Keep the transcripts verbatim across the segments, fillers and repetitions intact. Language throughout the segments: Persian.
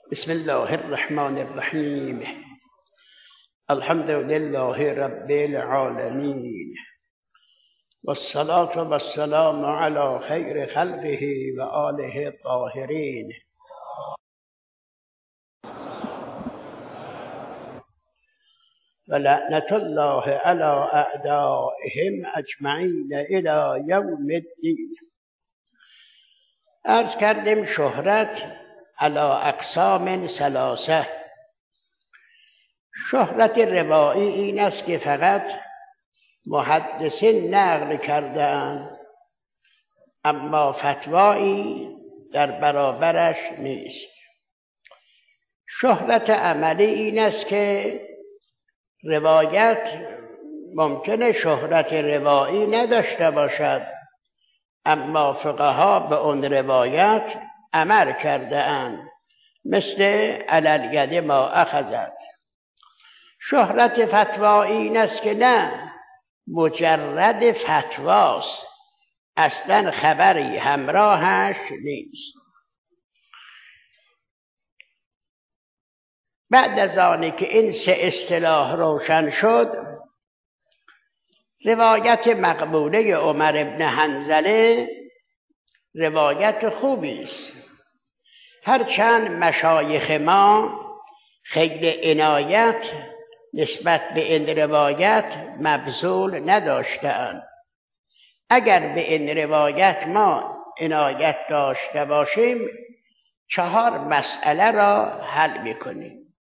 بسم الله الرحمن الرحیم. الحمد لله رب العالمین والصلاة والسلام علی خیر خلقه و آله الطاهرین. و لعنت الله علی اعدائهم اجمعین الی یوم الدین. عرض کردیم شهرت علی اقسام ثلاثه. شهرت روایی این است که فقط محدثین نقل کرده‌اند، اما فتوایی در برابرش نیست. شهرت عملی این است که روایت ممکنه شهرت روایی نداشته باشد، اما فقها به اون روایت عمل کرده-اند، مثل علی الید ما اخذت. شهرت فتوایی این است که نه، مجرد فتواست، اصلا خبری همراهش نیست. بعد از آنی که این سه اصطلاح روشن شد، روایت مقبوله عمر ابن حنظله روایت خوبی است، هرچند مشایخ ما خیلی عنایت نسبت به این روایت مبذول نداشتند. اگر به این روایت ما عنایت داشته باشیم، چهار مسئله را حل میکنیم.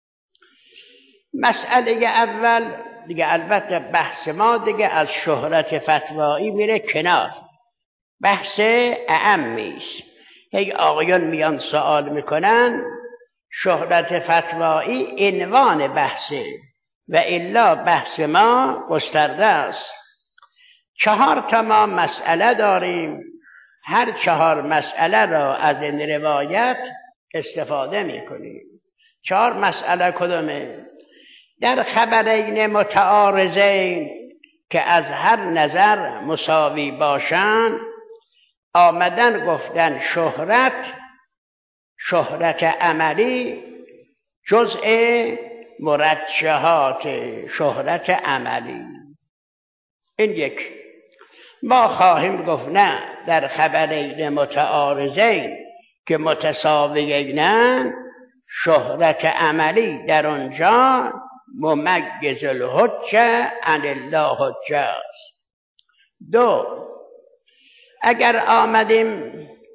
مسئله اول دیگه، البته بحث ما دیگه از شهرت فتوایی میره کنار، بحث اعمی است. هی آقایان میان سوال میکنن شهرت فتوایی عنوان بحثه و الا بحث ما گسترده است. چهار تا ما مسئله داریم، هر چهار مسئله را از این روایت استفاده میکنیم. چهار مسئله کدومه؟ در خبرین متعارضین که از هر نظر مساوی باشند، آمدن گفتن شهرت شهرت عملی جزء مرجحات شهرت عملی. این یک. ما خواهیم گفت نه، در خبرین متعارضین که متساویین، شهرت عملی در آنجا ممیز الحجه عن الله حجه است. دو، اگر آمدیم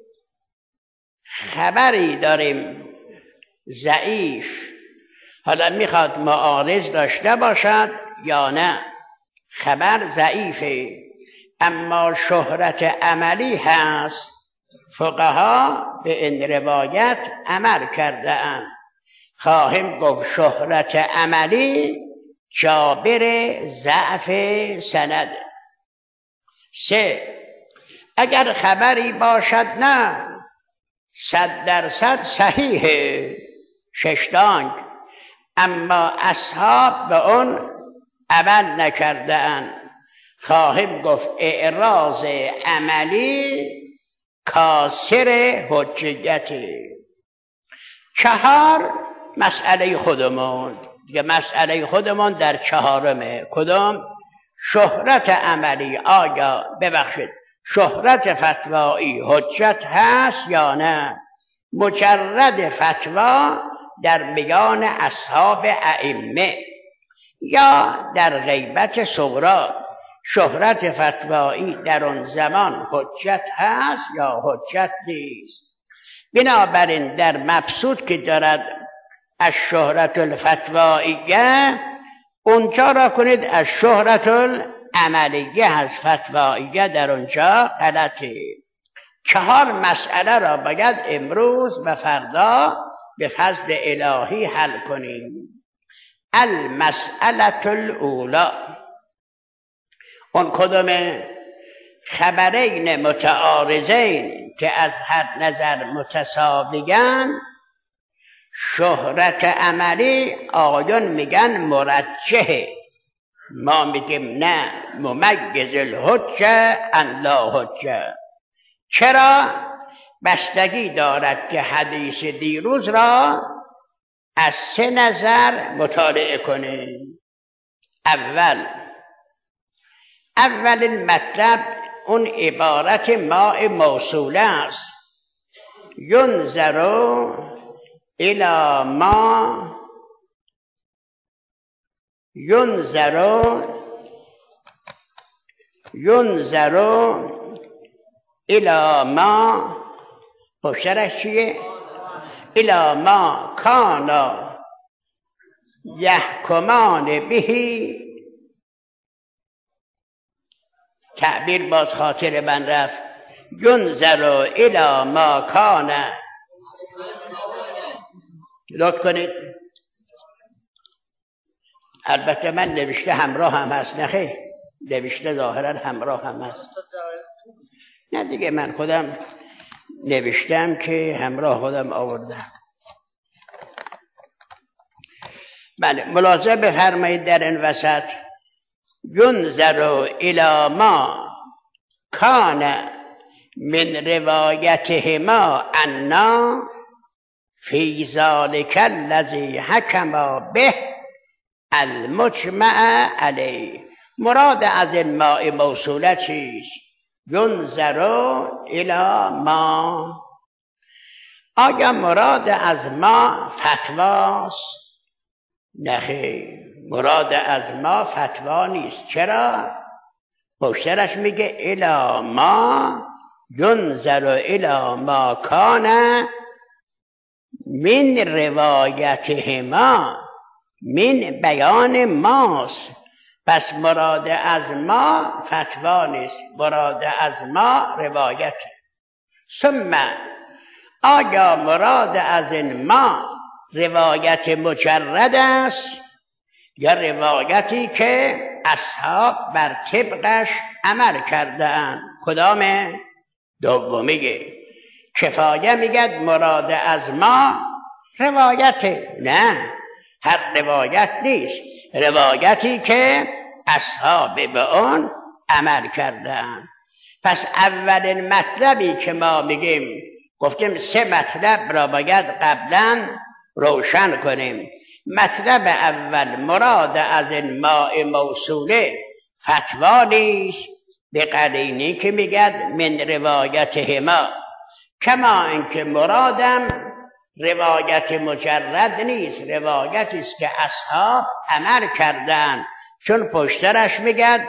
خبری داریم ضعیف، حالا میخواد معارض داشته باشد یا نه، خبر ضعیفه اما شهرت عملی هست، فقها به این روایت عمل کرده اند، خواهیم گفت شهرت عملی جابر ضعف سند. سه، اگر خبری باشد نه صد درصد صحیحه، ششتانگ، اما اصحاب به اون عمل نکرده اند، خواهیم گفت اعراض عملی کاسر حجیته. چهار، مسئله خودمون دیگه، مسئله خودمون در چهارمه. کدام؟ شهرت عملی آیا ببخشید شهرت فتوایی حجت هست یا نه؟ مجرد فتوا در میان اصحاب ائمه یا در غیبت صغری، شهرت فتوایی در آن زمان حجت هست یا حجت نیست. بنابراین در مبسوط که دارد از شهرت الفتواییه، اونجا را کنید از شهرت العملیه از فتواییه، در اونجا غلطه. چهار مسئله را باید امروز و فردا به فضل الهی حل کنیم. المسئله الاولی، اون کدومه؟ خبرین متعارضین که از هر نظر متساویان، شهرت عملی آقایان میگن مرجحه، ما میگیم نه، ممیز الحجه عن لا حجه. چرا؟ بستگی دارد که حدیث دیروز را از سه نظر مطالعه کنیم. اول اولین مطلب اون عبارت ماء موصوله است. ینظر الی ما ینظر ینظر الی ما پشترش چیه؟ الی ما کانا یحکمان بهی. تعبیر باز خاطر من رفت. ینظر الی ما کان. لطف کنید. البته من نوشته همراه هم هست. نخیر نوشته ظاهرا همراه هم هست. نه دیگه من خودم نوشتم که همراه خودم آوردم. بله ملاحظه بفرمایید در این وسط ینظر الی ما کان من روایتهما عنا فی ذلک الذی حکما به المجمع علیه. مراد از این ماء موصوله چیست؟ ینظر الی ما. آیا مراد از ما فتواست؟ نخیر مراد از ما فتوا نیست. چرا؟ پشترش میگه الی ما ینظر الی ما کان من روایتهما. من بیان ماست. پس مراد از ما فتوا نیست. مراد از ما روایت. ثم آیا مراد از این ما روایت مجرد است یا روایتی که اصحاب بر طبقش عمل کرده‌اند؟ کدامه؟ دومیه. کفایه میگه مراد از ما روایت. نه هر روایت نیست. روایتی که اصحاب به آن عمل کرده‌اند. پس اولین مطلبی که ما میگیم، گفتیم سه مطلب را باید قبلا روشن کنیم. مطلب اول مراد از این ماء موصوله فتوا نیست به قرینی که میگد من روایتهما. کما اینکه مرادم روایت مجرد نیست، روایتی است که اصحاب عمل کردن. چون پشترش میگد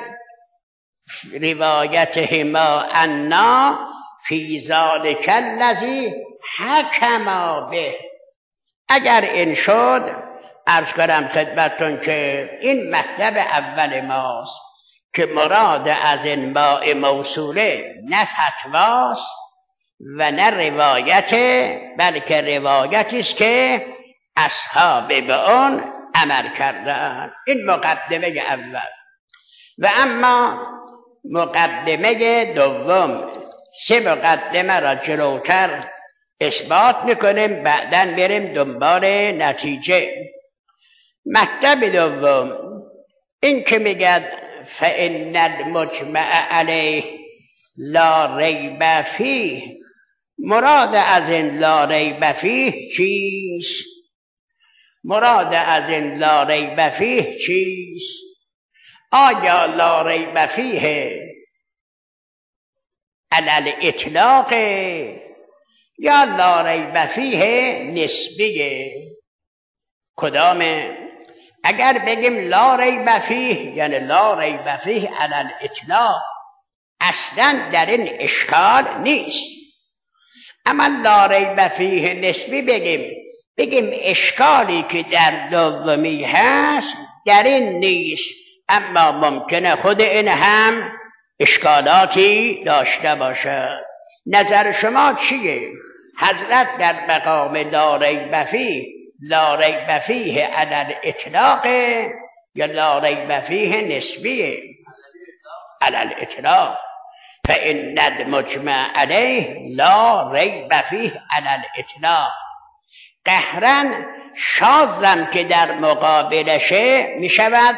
روایتهما عنا فی ذلک الذی حکما به. اگر این شد عرض کنم خدمتتون که این مطلب اول ماست که مراد از این ماء موصوله نه فتواست و نه روایت، بلکه روایتی است که اصحاب به آن عمل کردند. این مقدمه اول. و اما مقدمه دوم، سه مقدمه را جلوتر اثبات میکنیم، بعداً بریم دنبال نتیجه. مطلب دوم این که میگد فإن المجمع علیه لا ریب فیه. مراد از این لا ریب فیه چیست؟ مراد از این لا ریب فیه چیست؟ آیا لا ریب فیه علی الاطلاق یا لا ریب فیه نسبیه؟ کدامه؟ اگر بگیم لا ریب فیه یعنی لا ریب فیه علی الاطلاق، اصلا در این اشکال نیست. اما لا ریب فیه نسبی بگیم بگیم اشکالی که در دومی هست در این نیست، اما ممکنه خود این هم اشکالاتی داشته باشد. نظر شما چیه؟ حضرت در مقام لا ریب فیه لا ریب فیه علی الاطلاق یا لا ریب فیه نسبیه؟ علی الاطلاق. فإن المجمع علیه لا ریب فیه علی الاطلاق. قهرا شاذم که در مقابلشه می شود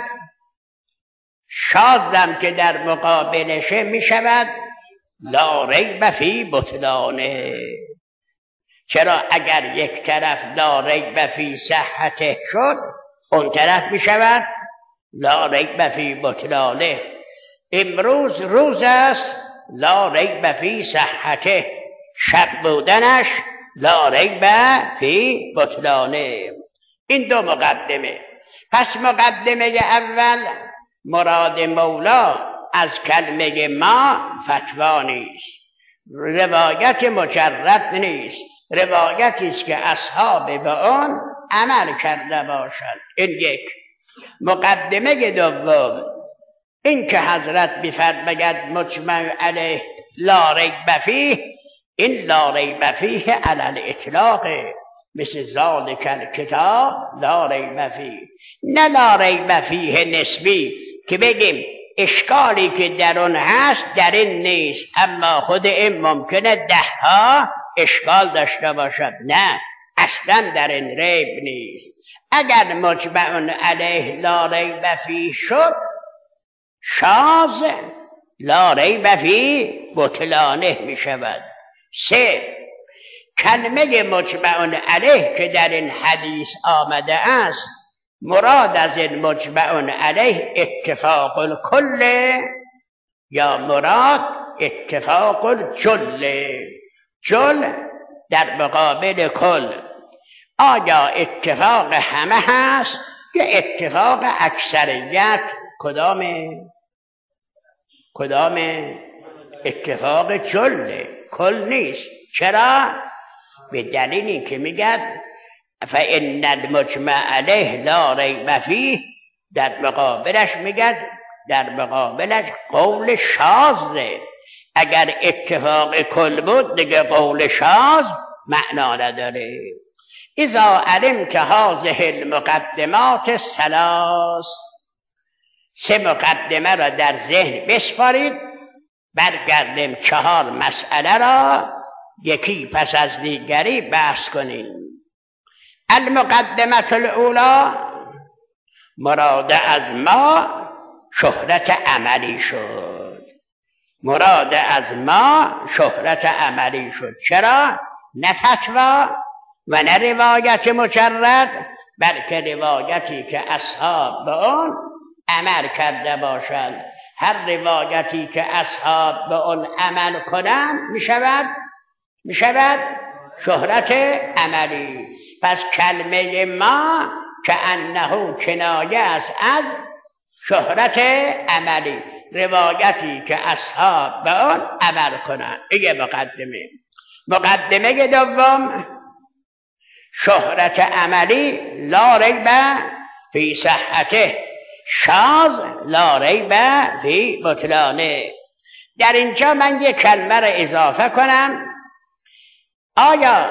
شاذم که در مقابلشه می شود لا ریب فی بطلانه. چرا اگر یک طرف لا ریب فی صحته شد اون طرف می شود لا ریب فی بطلانه. امروز روز است لا ریب فی صحته، شب بودنش لا ریب فی بطلانه. این دو مقدمه. پس مقدمه اول مراد مولا از کلمه ما فتوا نیست، روایت مجرد نیست، روایتی است که اصحاب به آن عمل کرده باشند. این یک. مقدمه دوم این که حضرت بفرماید مجمع علیه لا ریب فیه، این لا ریب فیه علی الاطلاق، مثل ذالک الکتاب لا ریب فیه، نه لا ریب فیه نسبی که بگیم اشکالی که در اون هست در این نیست اما خود این ممکنه ده ها اشکال داشته باشد. نه، اصلا در این ریب نیست. اگر مجمع علیه لا ریب فیه شد شاذ لا ریب فیه بطلانه می شود. سه، کلمه مجمع علیه که در این حدیث آمده است مراد از این مجمع علیه اتفاق الکل یا مراد اتفاق الجل؟ جل در مقابل کل. آیا اتفاق همه هست که اتفاق اکثریت؟ کدامه؟ کدامه؟ اتفاق جل، کل نیست. چرا؟ به دلیلی که میگد فإن المجمع علیه لا ریب فیه، در مقابلش میگد در مقابلش قول شاذه. اگر اتفاق کل بود دیگه قول شاذ معنا نداره. اذا علم که هذه المقدمات الثلاث، سه مقدمه را در ذهن بسپارید، برگردیم چهار مسئله را یکی پس از دیگری بحث کنیم. المقدمه الاولی، مراد از ما شهرت عملی شد. مراد از ما شهرت عملی شد. چرا؟ نه فتوا و نه روایت مجرد، بلکه روایتی که اصحاب به آن عمل کرده باشند. هر روایتی که اصحاب به آن عمل کنند می شود می شود شهرت عملی. پس کلمه ما که انه کنایه است از شهرت عملی، روایتی که اصحاب به آن عمل کنند. این مقدمه. مقدمه دوم شهرت عملی لا ریب فی صحته، شاذ لا ریب فی بطلانه. در اینجا من یک کلمه را اضافه کنم. آیا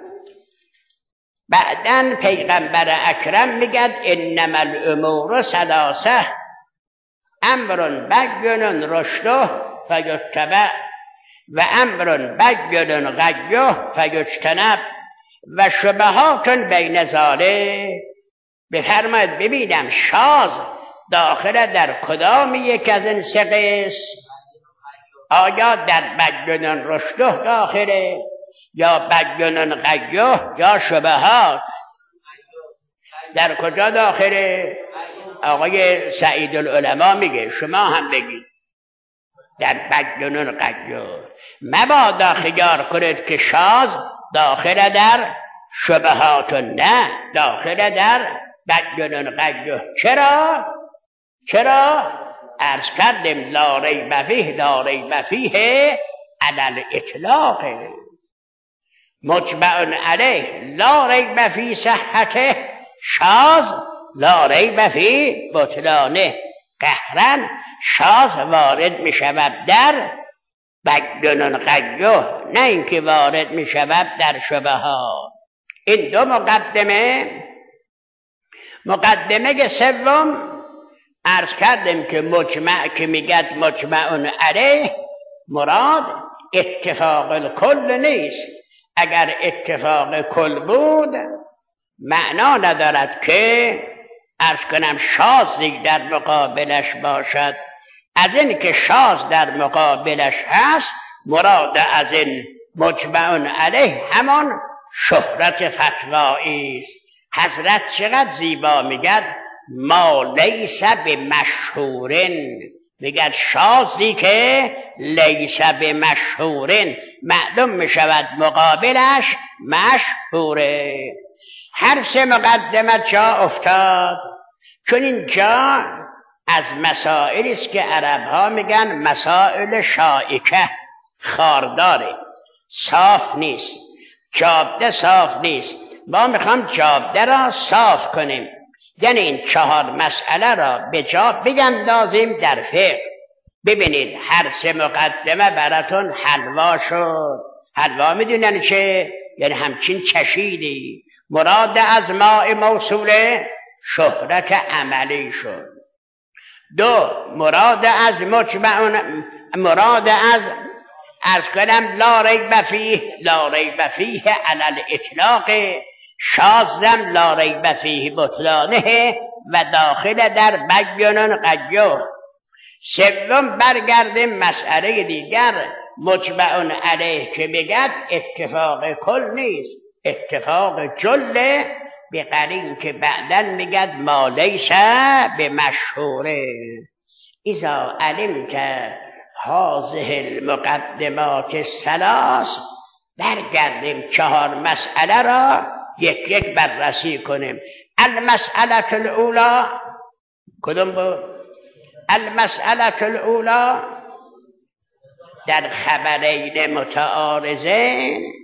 بعداً پیغمبر اکرم میگد انما الامور ثلاثه، امر بین رشده فیتبع و امر بین غیه فیجتنب و شبهات بین ذالک. بفرمایید ببینم شاذ داخل در کدام یک از این سه قسم؟ آیا در بین رشده داخله یا بین غیه یا شبهات؟ در کجا داخله؟ آقای سعید العلماء میگه، شما هم بگید در بین غیه. مبادا خیال کنید که شاذ داخل در شبهات، نه، داخل در بین غیه. چرا؟ چرا؟ عرض کردیم لا ریب فیه لا ریب فیه علی الاطلاق، مجمع علیه لا ریب فی صحته، شاذ لا ریب فی بطلانه. قهرن شاذ وارد می شود در بین غیه، نه اینکه وارد می شود در شبهات. این دو مقدمه. مقدمه سوم عرض کردیم که مجمع که میگد مجمع علیه مراد اتفاق الکل نیست. اگر اتفاق کل بود معنا ندارد که عرض کنم شاذی در مقابلش باشد. از این که شاذ در مقابلش هست، مراد از این مجمع علیه همان شهرت فتوایی است. حضرت چقدر زیبا میگد ما لیس بمشهورن، میگد شازی که لیس بمشهورن معلوم میشود مقابلش مشهوره. هر سه مقدمت جا افتاد، چون این جا از مسائلی است که عرب ها میگن مسائل شائکه، خارداره، صاف نیست، جاده صاف نیست. ما میخوام جاده را صاف کنیم، یعنی این چهار مسئله را به جا بگندازیم در فقه. ببینید هر سه مقدمه براتون حلوا شد. حلوا میدونن چه؟ یعنی همچین چشیدی. مراد از ماء موصوله شهرت عملی شد. دو، مراد از مجمعون، مراد از از کنم لا ریب فیه، لا ریب فیه علی الاطلاق، شاذم لا ریب فیه بطلانه و داخل در بیان قیوم. سوم برگردیم مسئله دیگر مجمعون علیه که بگد اتفاق کل نیست، اتفاق جله، به قرین که بعدن میگد ما لیس به مشهوره. اذا علم که هذه المقدمات الثلاث، برگردیم چهار مسئله را یک یک بررسی کنیم. المسئله الاولی کدوم بود؟ المسئله الاولی در خبرین متعارضین،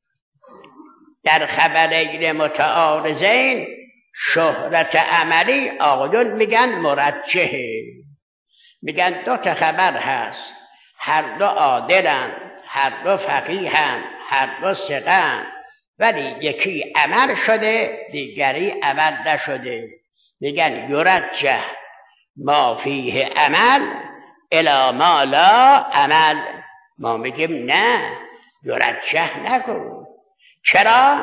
در خبرین متعارضین شهرت عملی آقایون میگن مرجحه. میگن دو تا خبر هست، هر دو عادلن، هر دو فقیهن، هر دو ثقه‌اند، ولی یکی عمل شده دیگری عمل نشده. میگن یرجح ما فیه عمل الی ما لا عمل. ما میگیم نه، یرجح نکن. چرا؟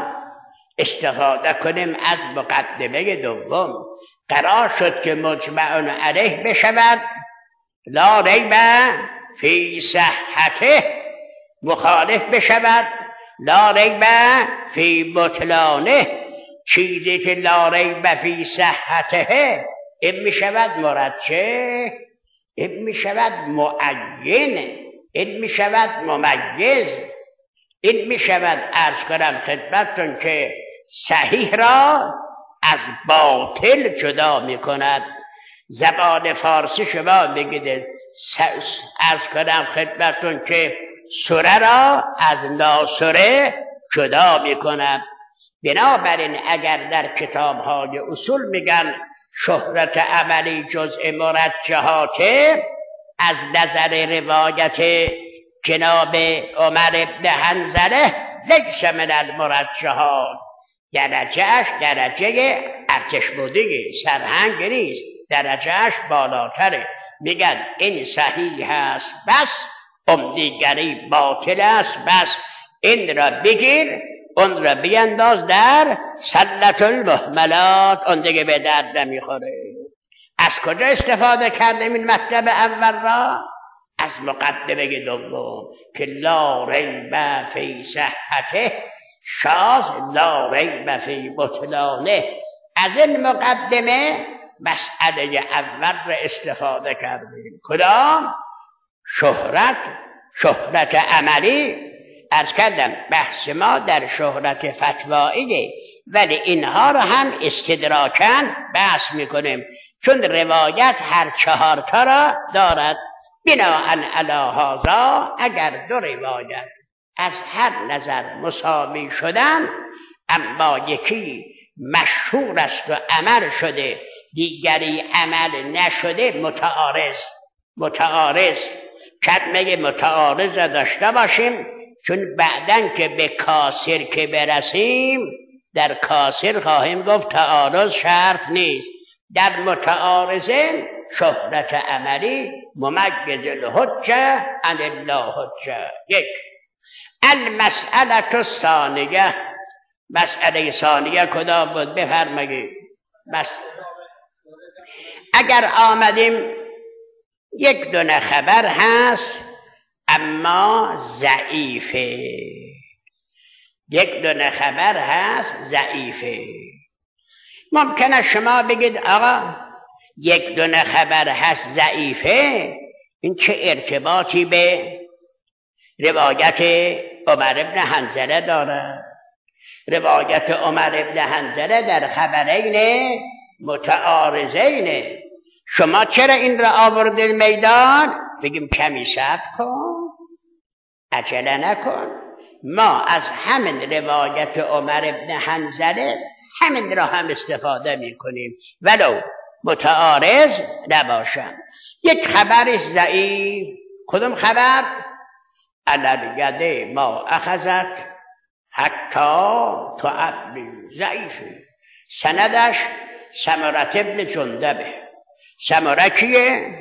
استفاده کنیم از مقدمه دوم. قرار شد که مجمعون علیه بشود، لا ریب فی صحته مخالف بشود، لا ریب فی بطلانه. چیزی که لا ریب فی صحته این می شود مرجح، این می شود معین، این می شود ممیز، این می شود عرض کنم خدمتتون که صحیح را از باطل جدا می کند. زبان فارسی شما بگید عرض کنم خدمتتون که سره را از ناسره جدا می کند. بنابراین اگر در کتاب‌های اصول میگن شهرت عملی جزء مرجحاته، از نظر روایت جناب عمر ابن حنظله لیس من المرجحات، درجهش درجه ارتش بودگی سرهنگ نیست، درجهش بالاتره. میگن این صحیح است بس، اون دیگری باطل است بس، این را بگیر اون را بینداز در سلة المهملات، اون دیگه به درد نمیخوره. از کجا استفاده کردیم این مطلب اول را؟ از مقدمه دوم که لا ریب فی صحته، شاذ لا ریب فی بطلانه. از این مقدمه مسئله اول را استفاده کردیم. کدام؟ شهرت، شهرت عملی. عرض کردم بحث ما در شهرت فتواییه، ولی اینها را هم استدراکاً بحث میکنیم، چون روایت هر چهار تا را دارد. بناءً علی هذا اگر دو روایت از هر نظر مساوی شدن، اما یکی مشهور است و عمل شده دیگری عمل نشده، متعارض متعارض کلمه متعارض داشته باشیم، چون بعدن که به کاسر که برسیم در کاسر خواهیم گفت تعارض شرط نیست. در متعارضین شهرت عملی ممجز الحجه عن الله حجه. یک. المسئله الثانیه، مسئله ثانیه کدام بود؟ بفرمایید. بس اگر آمدیم یک دونه خبر هست اما ضعیفه، یک دونه خبر هست ضعیفه. ممکنه شما بگید آقا یک دونه خبر هست ضعیفه، این چه ارتباطی به روایت عمر ابن حنظله داره؟ روایت عمر ابن حنظله در خبرین متعارضین. شما چرا این را آوردید میدان؟ بگیم کمی صبر کن، عجله نکن. ما از همین روایت عمر ابن حنظله همین را هم استفاده می کنیم ولو متعارض نباشم. یک خبر ضعیف. کدوم خبر؟ علی ما اخذت حتی تعبی. ضعیفه. سندش سمره ابن جندبه. سمره کیه؟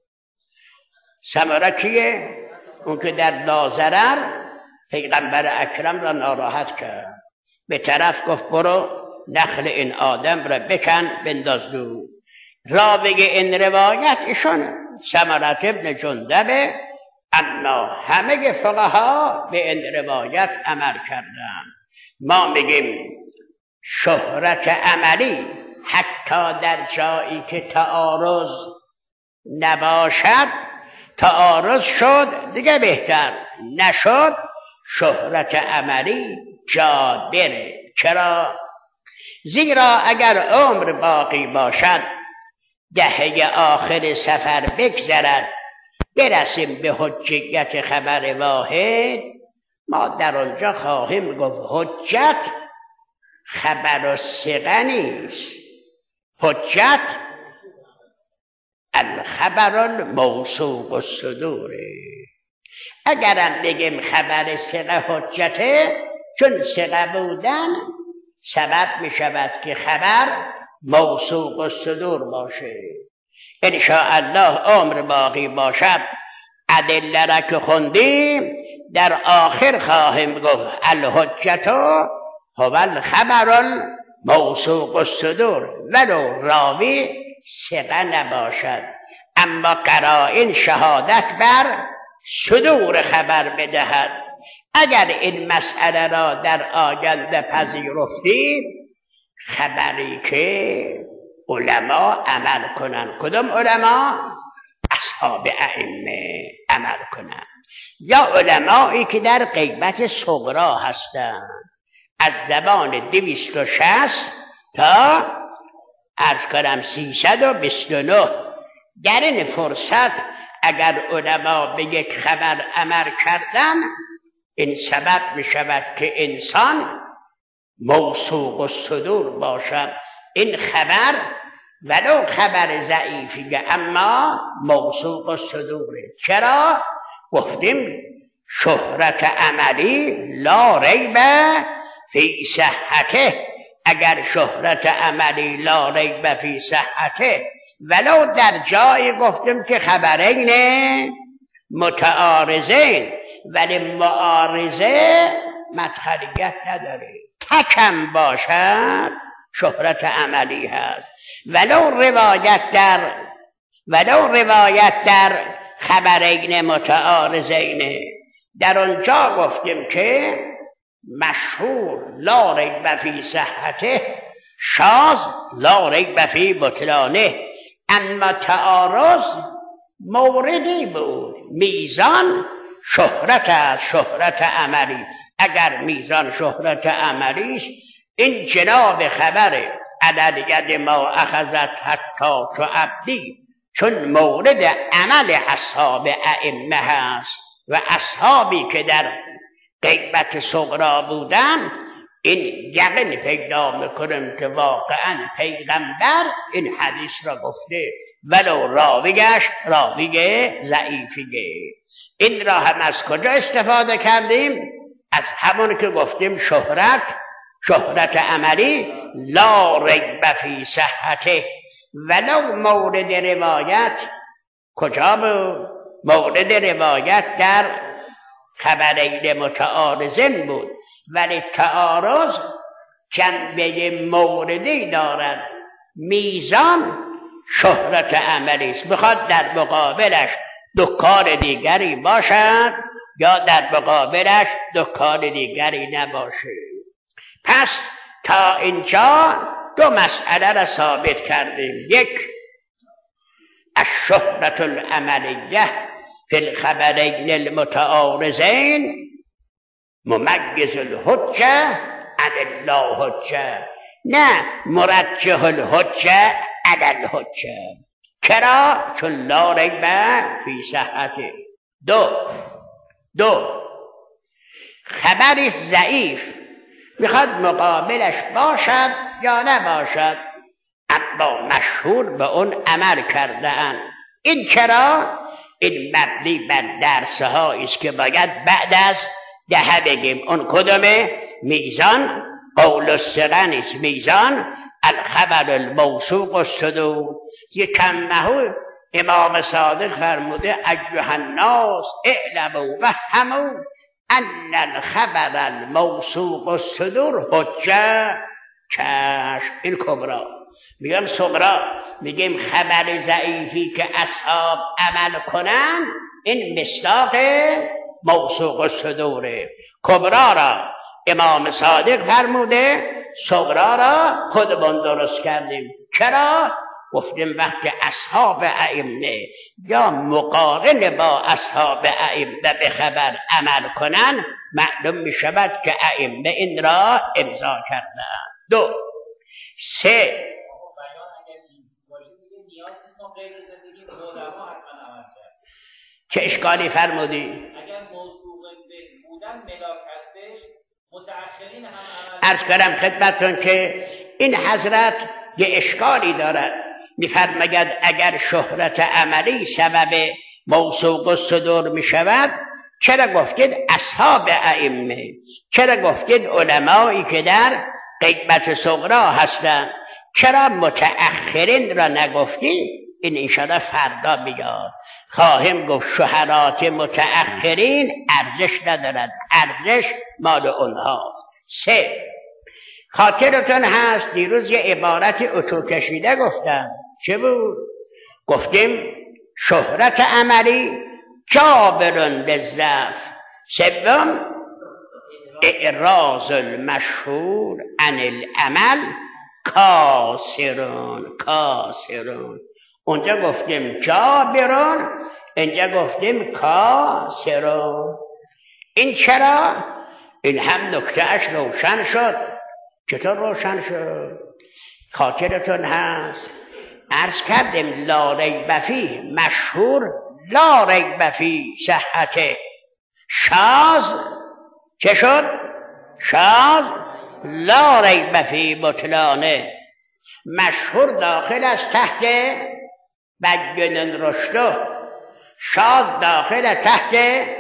سمره کیه؟ اون که در لازرر پیغمبر اکرم را ناراحت کرد، به طرف گفت برو نخل این آدم را بکن بنداز دور. راوی این روایت ایشونه، سمره ابن جندبه. اما همه فقها به این روایت عمل کردن. ما میگیم شهرت عملی حتی در جایی که تعارض نباشد، تعارض شد دیگه بهتر، نشد شهرت عملی جابره. چرا؟ زیرا اگر عمر باقی باشد، دهه آخر سفر بگذرد، برسیم به حجیت خبر واحد، ما در آنجا خواهیم گفت حجت خبر الثقه نیست، حجت الخبر الموثوق الصدوره. اگرم بگیم خبر ثقه حجته، چون ثقه بودن سبب می شود که خبر موثوق الصدور باشه. انشاءالله عمر باقی باشد، ادله را که خوندیم در آخر خواهیم گفت الحجت هو الخبر الموثوق الصدور، ولو راوی ثقه نباشد، اما قرائن شهادت بر صدور خبر بدهد. اگر این مسئله را در آینده پذیرفتیم، خبری که علما عمل کنن. کدام علما؟ اصحاب ائمه عمل کنن، یا علمایی که در غیبت صغرا هستند، از زبان دویست و شصت تا عرض کنم سیصد و بیست و نه. در این فرصت اگر علما به یک خبر عمل کردن، این سبب می شود که انسان موثوق الصدور باشد. این خبر ولو خبر ضعیفیه اما موثوق الصدوره. چرا؟ گفتیم شهرت عملی لا ریب فی صحته. اگر شهرت عملی لا ریب فی صحته، ولو در جایی گفتیم که خبرین متعارضین، ولی معارضه مدخلیت نداره، تکم باشد شهرت عملی هست. ولو روایت در ولو روایت در خبرین متعارضین، در آنجا گفتیم که مشهور لا ریب فی صحته، شاذ لا ریب فی بطلانه. اما تعارض موردی بود، میزان شهرت از شهرت عملی. اگر میزان شهرت عملیش این جناب خبر عدد ید ما اخذت حتی تو عبدی، چون مورد عمل اصحاب ائمه هست و اصحابی که در غیبت صغرا بودن، این یقین پیدا میکنیم که واقعا پیغمبر این حدیث را گفته، ولو راویش راوی ضعیفیه. این را هم از کجا استفاده کردیم؟ از همون که گفتیم شهرت شهرت عملی لا ریب فی صحته. ولو مورد روایت کجا بود؟ مورد روایت در خبرین متعارضین بود، ولی تعارض جنبه موردی دارد، میزان شهرت عملی است. بخواد در مقابلش دو کار دیگری باشد، یا در مقابلش دکان دیگری نباشه. پس تا اینجا دو مسئله را ثابت کردیم. یک، الشهرة العملیه فی الخبرین المتعارضین مميز الحجه عن اللا حجه، نه مرجح الحجه علی الحجه. چرا؟ چون لا ریب فی صحته. دو دو خبری ضعیف میخواد مقابلش باشد یا نباشد، اما مشهور به اون عمل کرده اند. این چرا؟ این مبنی بر درسهایی است که باید بعد از دهه بگیم. اون کدومه؟ میزان قول الثقه نیست، میزان الخبر الموثوق الصدور. یه کمهو امام صادق فرموده ایها الناس اعلموا وفهموا ان الخبر الموثوق الصدور حجه. چشم. این کبرا. میگم صغرا، میگیم خبر ضعیفی که اصحاب عمل کنن این مصداق موثوق الصدوره. کبرا را امام صادق فرموده، صغرا را خودمون درست کردیم. چرا؟ گفتیم وقتی اصحاب ائمه یا مقارن با اصحاب ائمه به خبر عمل کنن معلوم می شود که ائمه این را امضا کردن. دو سه چه اشکالی فرمودی؟ اگر موضوع به بودن ملاک هستش متأخرین هم عرض کردم خدمتتون که این حضرت یه اشکالی دارد. میفرماید اگر شهرت عملی سبب موثوق الصدور می شود، چرا گفتید اصحاب ائمه؟ چرا گفتید علمایی که در غیبت صغرا هستند؟ چرا متأخرین را نگفتید؟ این انشاءالله فردا بیاد خواهم گفت شهرات متأخرین ارزش ندارد، ارزش مال اونها. سه، خاطرتون هست دیروز یه عبارت اتو کشیده گفتم. چه بود؟ گفتیم شهرت عملی جابر للضعف. سوم اعراض المشهور عن العمل کاسرون. کاسرون اونجا گفتیم جابرون، اینجا گفتیم کاسرون. این چرا؟ این هم نکتهش روشن شد. چطور روشن شد؟ خاطرتون هست عرض کردیم لا ریب فیه مشهور، لا ریب فیه صحته. شاذ چه شد؟ شاذ لا ریب فیه بطلانه. مشهور داخل از تحت بیان رشده، شاذ داخل تحت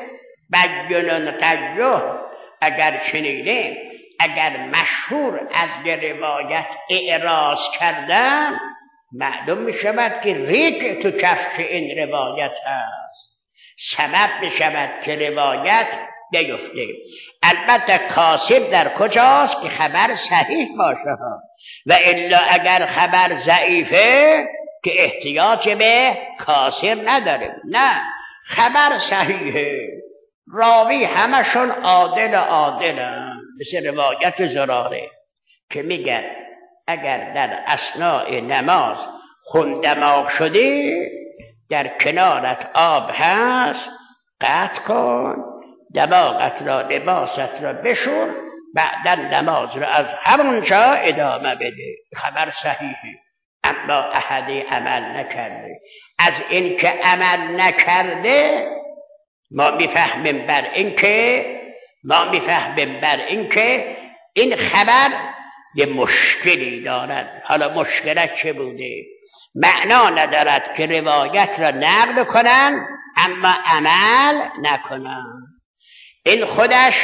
بیان قیده. اگر شنیدیم اگر مشهور از روایت اعراض کردن معلوم می شود که ریگ تو کفش این روایت هست، سبب می شود که روایت بیفته. البته کاسب در کجاست؟ که خبر صحیح باشه و الا اگر خبر ضعیفه که احتیاج به کاسب نداره. نه، خبر صحیحه، راوی همشون عادل عادلن، مثل روایت زراره که میگن اگر در اثناء نماز خون دماغ شدی در کنارت آب هست قطع کن، دماغت را لباست را بشور، بعدا نماز را از همونجا ادامه بده. خبر صحیحه، اما احدی عمل نکرده. از این که عمل نکرده ما میفهمیم بر این که ما میفهمیم بر این که این خبر یه مشکلی دارد. حالا مشکلت چه بوده؟ معنا ندارد که روایت را نقل کنن اما عمل نکنن. این خودش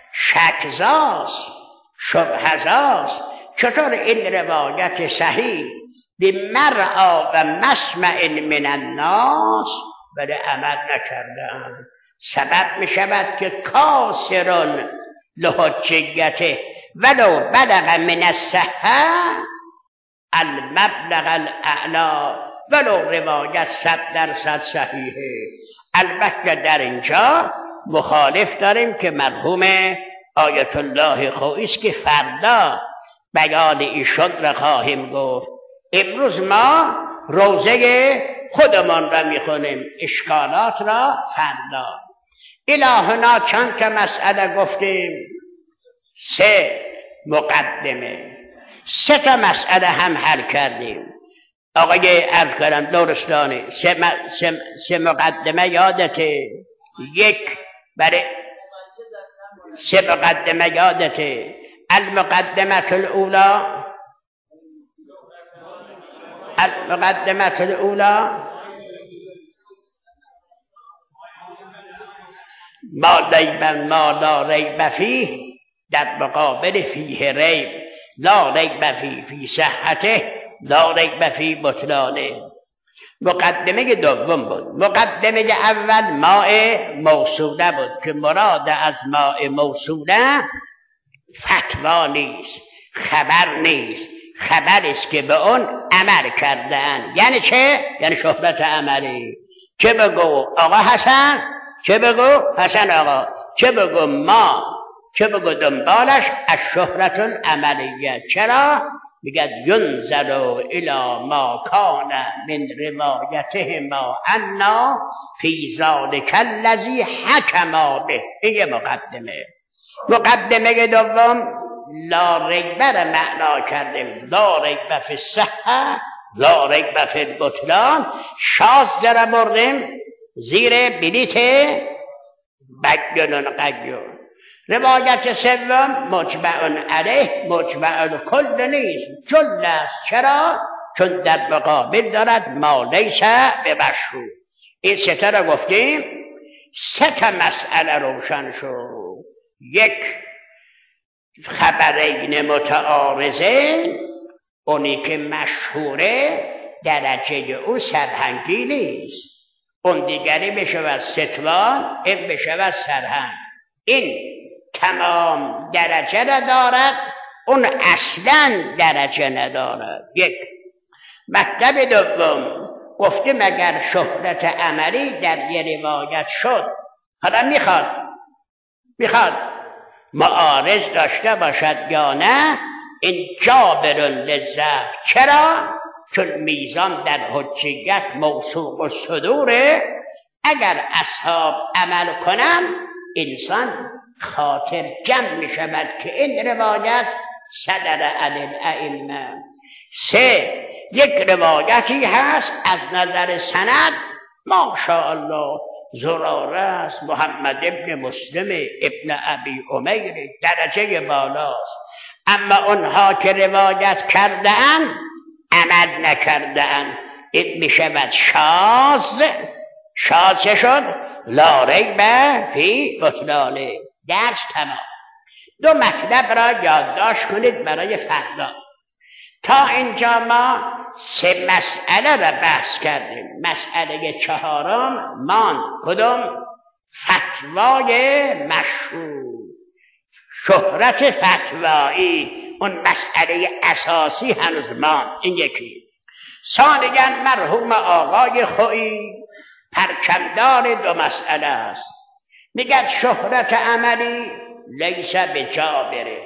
شکزاست، شبهزاست. چطور این روایت صحیح بمرعا و مسمع من الناس ولی عمل نکردن؟ سبب می شود که کاسرون لحجیته ولو بلغ من الصحه المبلغ الاعلا، ولو روایت صد درصد صحیحه. البته در اینجا مخالف داریم که مرحوم آیت الله خویی است که فردا بیان ایشون را خواهیم گفت. امروز ما روزه خودمان را میخونیم، اشکالات را فردا. الهنا چند تا مسئله گفتیم؟ سه مقدمه، سه تا مسئله هم حل کردیم. آقای عرض کردم دورستانی سه, م... سه... سه مقدمه یادته؟ یک برای سه مقدمه یادته؟ المقدمه الاولا، المقدمه الاولا ما ریب ما لا ریب فیه، در مقابل فیه ریب، لا ریب فیه فی صحته، لا ریب فی بطلانه. مقدمه دوم بود. مقدمه اول ماء موصوله بود که مراد از ماء موصوله فتوا نیست، خبر نیست، خبر است که به اون عمل کردن. یعنی چه؟ یعنی شهرت عملی. چه بگو آقا حسن، چه بگو حسن آقا، چه بگو ما، چه بگو دنبالش از شهرت العملیه. چرا؟ میگه ینظر الی ما کان من روایته ما انا فی ذلک الذی حکما به. این یه مقدمه. مقدمه دوم لا ریب را معنا کردیم، لا ریب فی الصحه، لا ریب فی البطلان. شاذ را بردیم زیر بلیت بیان قیون. روایت سوم مجمع علیه، مجمع کل نیست، جل است. چرا؟ چون در مقابل دارد ما لیس به مشهور. این سه تا را گفتیم، سه تا مسئله روشن شد. یک خبرین متعارضه، اونی که مشهوره درجه او سرهنگی نیست، اون دیگری بشود ستوان، این بشود سرهنگ. این تمام درجه ندارد، اون اصلا درجه ندارد. یک مطلب دوم گفتیم اگر شهرت عملی در یه روایت شد، حالا میخواد میخواد معارض داشته باشد یا نه، این جابر للضعف. چرا؟ چون میزان در حجیت موثوق الصدوره. اگر اصحاب عمل کنن انسان خاطر جمع می شود که این روایت صدر عن الائمه. سه یک روایتی هست از نظر سند ماشاءالله زراره است، محمد ابن مسلم ابن ابی امیر، درجه بالاست، اما اونها که روایت کردن عمل نکردن، این می شود شاذ. شاذ شد لا ریب فی بطلانه. درس تمام. دو مطلب را یادداشت کنید برای فردا. تا اینجا ما سه مسئله را بحث کردیم. مسئله چهارم ماند. کدوم؟ فتوای مشهور، شهرت فتوایی. اون مسئله اساسی هنوز ماند. این یکی. ثانیاً مرحوم آقای خویی پرچمدار دو مسئله است. میگه شهرت عملی لیس به جابره،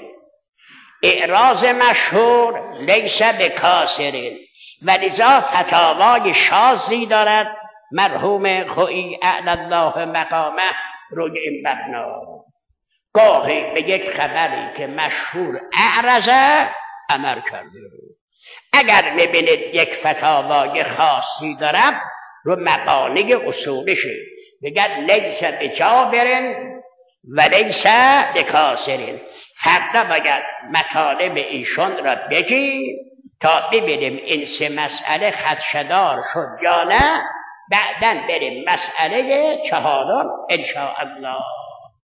اعراض مشهور لیس به کاسره، و لذا فتاوای شاذی دارد مرحوم خویی اعلی الله مقامه روی این مبنا. گاهی به یک خبری که مشهور اعرضه عمل کرده. اگر میبینید یک فتاوای خاصی دارد رو مبانی اصولشه، بگد لیس به جابرن و لیس به کاسرن. فردا باید مطالب ایشون را بگی تا ببینیم این سه مسئله خدشدار شد یا نه. بعداً بریم مسئله چهارم انشاءالله.